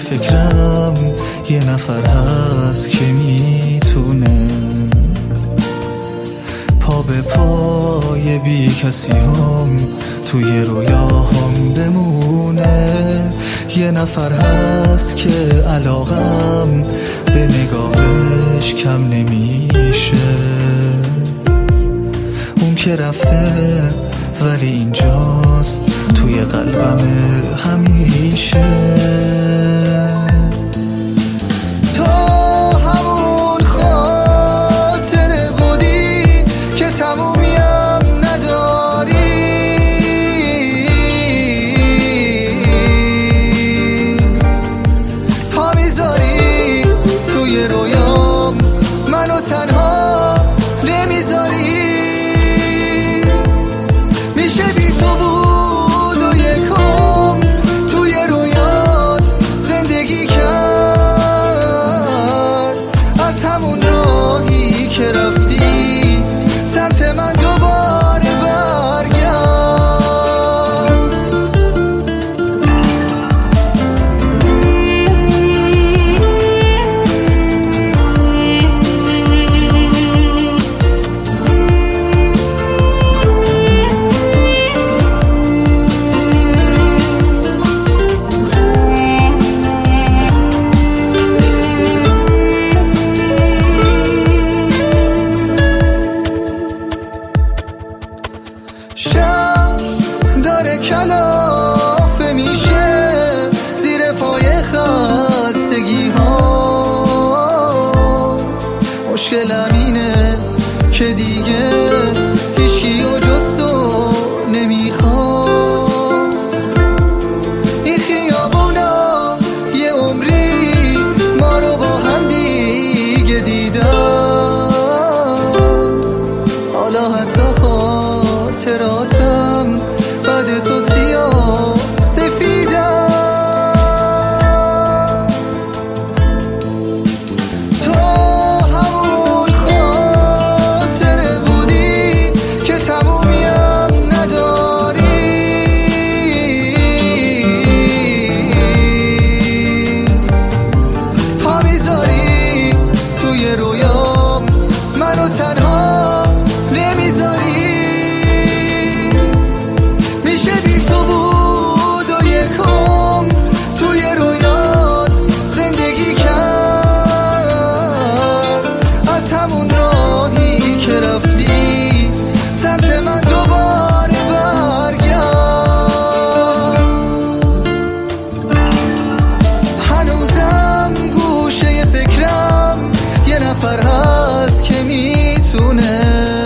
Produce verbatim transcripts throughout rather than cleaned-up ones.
فکرم یه نفر هست که میتونه پا به پای بی کسی هم توی رویاهم بمونه. یه نفر هست که علاقم به نگاهش کم نمیشه. اون که رفته ولی اینجاست توی قلبم همیشه. تو همون خاطره بودی که تمومیم نداری. پا میذاری توی رویام منو تنها نمیذاری. میشه بی تو بود و یکم توی رویات زندگی کرد. از همون راهی که رفتی سمت من دوباره برگرد. شهر داره کلافه میشه زیر پای خستگی ها. مشکلم اینه که دیگه هیچکی و جز تو نمیخواد. این خیابونا یه عمری ما رو با هم دیگه دیدن. حالا حتی خاطراتم بعد تو سیاه سفیدم. تو همون خاطره بودی که تمومیم نداری. پا میذاری توی رویام منو تنها نمیذاری. رفتی سمت من دوباره برگرد. هنوزم گوشه فکرم یه نفر هست که میتونه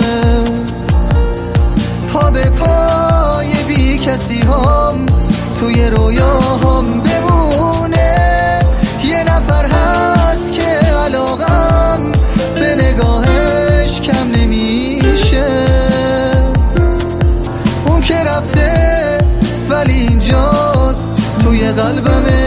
پا به پای بی کسی هم توی رویاهم بمونه. یه نفر هست که علاقم به نگاهش کم نمیشه. اون که رفته ولی اینجاست توی قلبم